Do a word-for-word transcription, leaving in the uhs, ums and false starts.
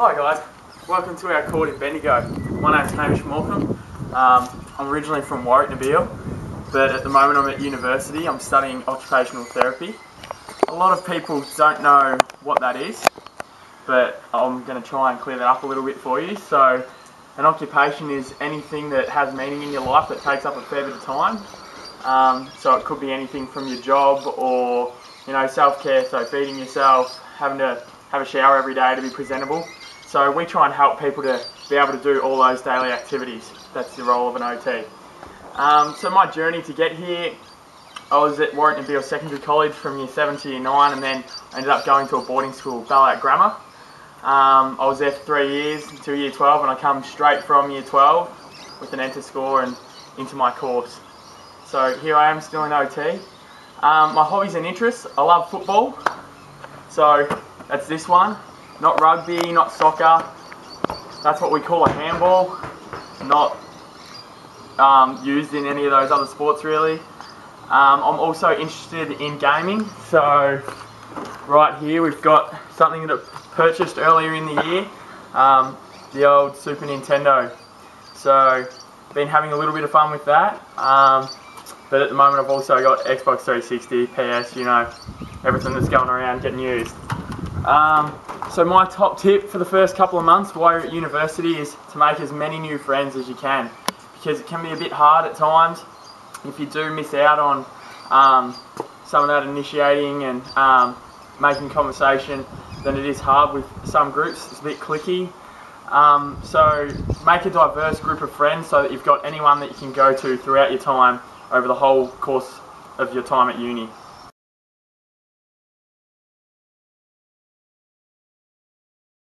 Hi guys, welcome to our court in Bendigo. My name's Hamish Morecambe. Um, I'm originally from Warwick Nabil, but at the moment I'm at university. I'm studying occupational therapy. A lot of people don't know what that is, but I'm going to try and clear that up a little bit for you. So, an occupation is anything that has meaning in your life that takes up a fair bit of time. Um, so it could be anything from your job or, you know, self-care, so feeding yourself, having to have a shower every day to be presentable. So we try and help people to be able to do all those daily activities. That's the role of an O T. Um, so my journey to get here, I was at Warwick Nabil Secondary College from year seven to year nine, and then I ended up going to a boarding school, Ballarat Grammar. Um, I was there for three years until year twelve, and I come straight from year twelve with an enter score and into my course. So here I am still in O T. Um, my hobbies and interests, I love football. So that's this one. Not rugby, not soccer. That's what we call a handball. Not um, used in any of those other sports really. Um, I'm also interested in gaming. So right here we've got something that I purchased earlier in the year. Um, the old Super Nintendo. So been having a little bit of fun with that. Um, but at the moment I've also got Xbox three sixty, P S, you know, everything that's going around getting used. Um, so my top tip for the first couple of months while you're at university is to make as many new friends as you can, because it can be a bit hard at times. If you do miss out on um, some of that initiating and um, making conversation, then it is hard with some groups. It's a bit cliquey. Um, so make a diverse group of friends so that you've got anyone that you can go to throughout your time over the whole course of your time at uni.